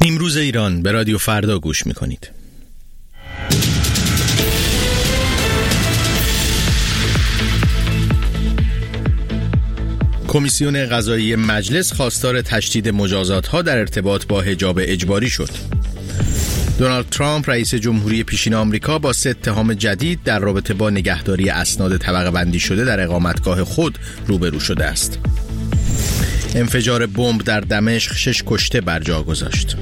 نیمروز ایران به رادیو فردا گوش میکنید. کمیسیون قضایی مجلس خواستار تشدید مجازات‌ها در ارتباط با حجاب اجباری شد. دونالد ترامپ رئیس جمهوری پیشین آمریکا با 3 اتهام جدید در رابطه با نگهداری اسناد طبقه بندی شده در اقامتگاه خود روبرو شده است. انفجار بمب در دمشق 6 کشته بر جا گذاشت.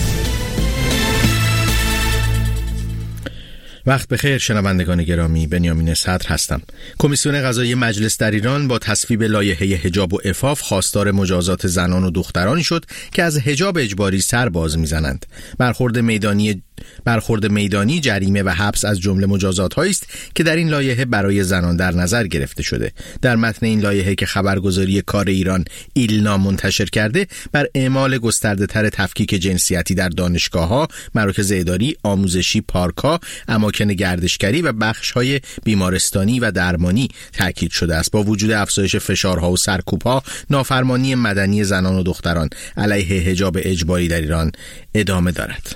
وقت بخیر شنوندگان گرامی، بنیامین صدر هستم. کمیسیون قضایی مجلس در ایران با تصویب لایحه حجاب و عفاف خواستار مجازات زنان و دخترانی شد که از حجاب اجباری سر باز میزنند. برخورد میدانی، جریمه و حبس از جمله مجازات‌هایی است که در این لایحه برای زنان در نظر گرفته شده. در متن این لایحه که خبرگزاری کار ایران ایلنا منتشر کرده، بر اعمال گسترده‌تر تفکیک جنسیتی در دانشگاه‌ها، مراکز اداری، آموزشی، پارک‌ها، اماکن گردشگری و بخش‌های بیمارستانی و درمانی تاکید شده است. با وجود افزایش فشارها و سرکوب‌ها، نافرمانی مدنی زنان و دختران علیه حجاب اجباری در ایران ادامه دارد.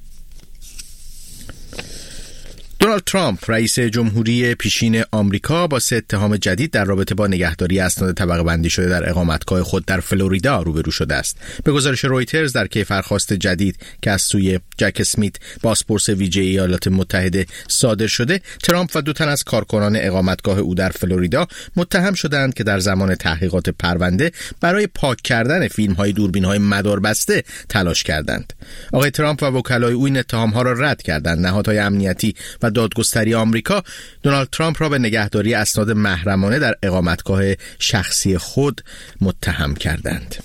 دونالد ترامپ رئیس جمهوری پیشین آمریکا با 3 اتهام جدید در رابطه با نگهداری اسناد طبقه بندی شده در اقامتگاه خود در فلوریدا روبرو شده است. به گزارش رویترز در کیفرخواست جدید که از سوی جک اسمیت بازپرس ویژه ایالات متحده صادر شده، ترامپ و 2 تن از کارکنان اقامتگاه او در فلوریدا متهم شدند که در زمان تحقیقات پرونده برای پاک کردن فیلم‌های دوربین‌های مداربسته تلاش کردند. آقای ترامپ و وکلای او این اتهام‌ها را رد کردند. نهادهای امنیتی و دادگستری آمریکا دونالد ترامپ را به نگهداری اسناد محرمانه در اقامتگاه شخصی خود متهم کردند.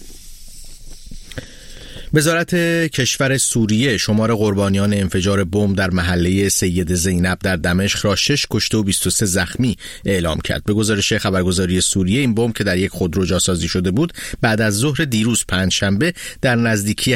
وزارت کشور سوریه شمار قربانیان انفجار بمب در محله سید زینب در دمشق را 6 کشته و 23 زخمی اعلام کرد. به گزارش خبرگزاری سوریه، این بمب که در یک خودرو جاسازی شده بود، بعد از ظهر دیروز پنجشنبه در نزدیکی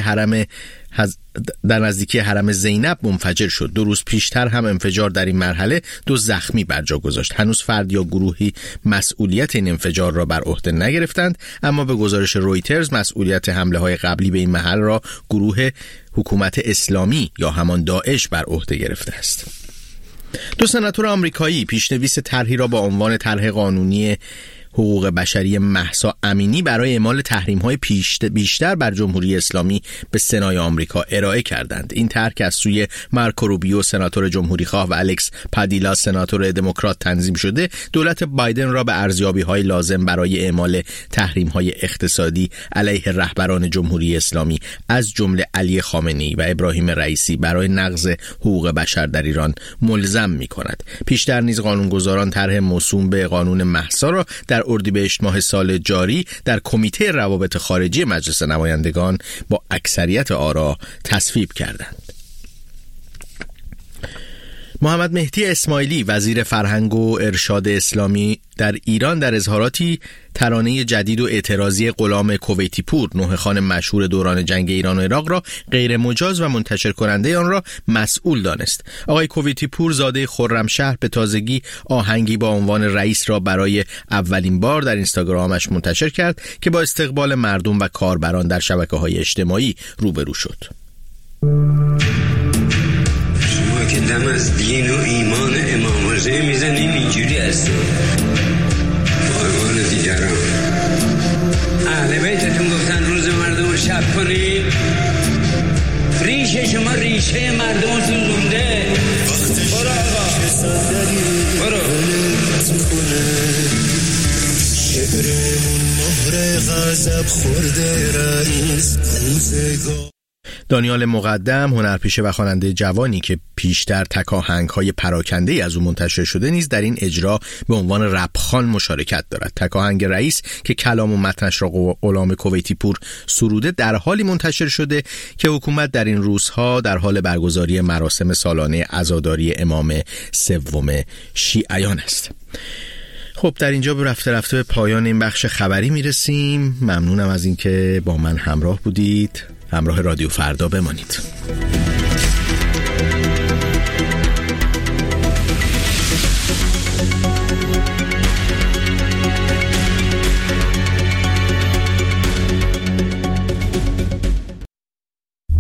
حرم زینب منفجر شد. 2 روز پیشتر هم انفجار در این مرحله 2 زخمی بر جا گذاشت. هنوز فرد یا گروهی مسئولیت این انفجار را بر عهده نگرفتند، اما به گزارش رویترز مسئولیت حمله‌های قبلی به این محل را گروه حکومت اسلامی یا همان داعش بر عهده گرفته است. 2 سناتور آمریکایی پیشنویس طرحی را با عنوان طرح قانونی حقوق بشری مهسا امینی برای اعمال تحریم‌های بیشتر بر جمهوری اسلامی به سنای آمریکا ارائه کردند. این طرح که از سوی مارکو روبیو سناتور جمهوری‌خواه و الکس پادیلا سناتور دموکرات تنظیم شده، دولت بایدن را به ارزیابی‌های لازم برای اعمال تحریم‌های اقتصادی علیه رهبران جمهوری اسلامی از جمله علی خامنه‌ای و ابراهیم رئیسی برای نقض حقوق بشر در ایران ملزم می‌کند. پیشتر نیز قانونگذاران طرح موسوم به قانون مهسا را در اردیبهشت ماه سال جاری در کمیته روابط خارجی مجلس نمایندگان با اکثریت آرا تصویب کردند. محمد مهدی اسماعیلی وزیر فرهنگ و ارشاد اسلامی در ایران در اظهاراتی ترانه جدید و اعتراضی غلام کویتی پور، نوحه‌خوان مشهور دوران جنگ ایران و عراق را غیر مجاز و منتشر کننده آن را مسئول دانست. آقای کویتی پور زاده خرمشهر به تازگی آهنگی با عنوان رئیس را برای اولین بار در اینستاگرامش منتشر کرد که با استقبال مردم و کاربران در شبکه‌های اجتماعی روبرو شد. که دم از دین و ایمان امام حسین میزنیم اینجوری هست فرمان دیگران. اهل بیتتون گفتن روز مردم رو شب کنید، ریشه شما ریشه مردم رو سوزونده. برو آقا برو. شعرمون مهر غضب خورده رئیس دانیال مقدم، هنرپیشه و خواننده جوانی که پیشتر تکاهنگ‌های پراکنده‌ای از او منتشر شده، نیز در این اجرا به عنوان رپخوان مشارکت دارد. تکاهنگ رئیس که کلام و متنش را غلام کویتی پور سروده در حالی منتشر شده که حکومت در این روزها در حال برگزاری مراسم سالانه عزاداری امام 3 شیعیان است. خب در اینجا به رفته به پایان این بخش خبری میرسیم. ممنونم از اینکه با من همراه بودید. همراه رادیو فردا بمانید.